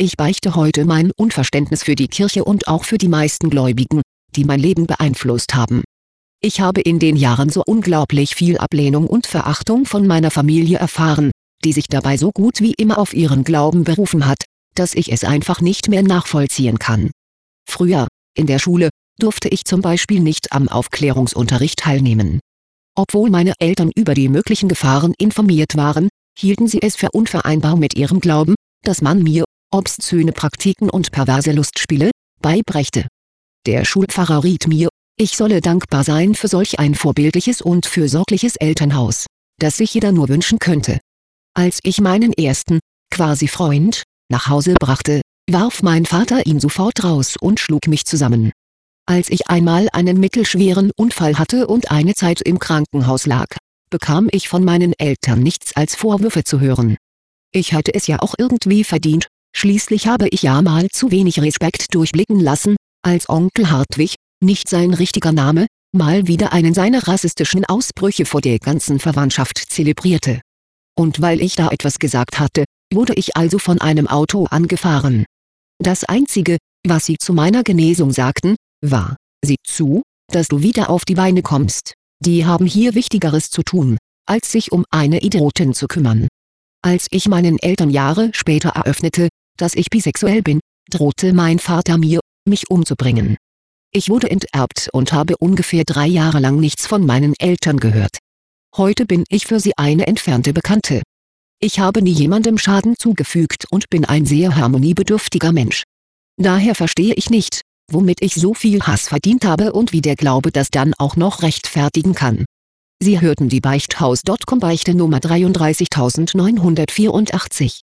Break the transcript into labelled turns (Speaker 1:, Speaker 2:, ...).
Speaker 1: Ich beichte heute mein Unverständnis für die Kirche und auch für die meisten Gläubigen, die mein Leben beeinflusst haben. Ich habe in den Jahren so unglaublich viel Ablehnung und Verachtung von meiner Familie erfahren, die sich dabei so gut wie immer auf ihren Glauben berufen hat, dass ich es einfach nicht mehr nachvollziehen kann. Früher, in der Schule, durfte ich zum Beispiel nicht am Aufklärungsunterricht teilnehmen. Obwohl meine Eltern über die möglichen Gefahren informiert waren, hielten sie es für unvereinbar mit ihrem Glauben, dass man mir obszöne Praktiken und perverse Lustspiele beibrächte. Der Schulpfarrer riet mir, ich solle dankbar sein für solch ein vorbildliches und fürsorgliches Elternhaus, das sich jeder nur wünschen könnte. Als ich meinen ersten, quasi Freund, nach Hause brachte, warf mein Vater ihn sofort raus und schlug mich zusammen. Als ich einmal einen mittelschweren Unfall hatte und eine Zeit im Krankenhaus lag, bekam ich von meinen Eltern nichts als Vorwürfe zu hören. Ich hatte es ja auch irgendwie verdient, schließlich habe ich ja mal zu wenig Respekt durchblicken lassen, als Onkel Hartwig, nicht sein richtiger Name, mal wieder einen seiner rassistischen Ausbrüche vor der ganzen Verwandtschaft zelebrierte. Und weil ich da etwas gesagt hatte, wurde ich also von einem Auto angefahren. Das Einzige, was sie zu meiner Genesung sagten, war: Sieh zu, dass du wieder auf die Beine kommst, die haben hier Wichtigeres zu tun, als sich um eine Idiotin zu kümmern. Als ich meinen Eltern Jahre später eröffnete, dass ich bisexuell bin, drohte mein Vater mir, mich umzubringen. Ich wurde enterbt und habe ungefähr 3 Jahre lang nichts von meinen Eltern gehört. Heute bin ich für sie eine entfernte Bekannte. Ich habe nie jemandem Schaden zugefügt und bin ein sehr harmoniebedürftiger Mensch. Daher verstehe ich nicht, womit ich so viel Hass verdient habe und wie der Glaube das dann auch noch rechtfertigen kann. Sie hörten die Beichthaus.com Beichte Nummer 33984.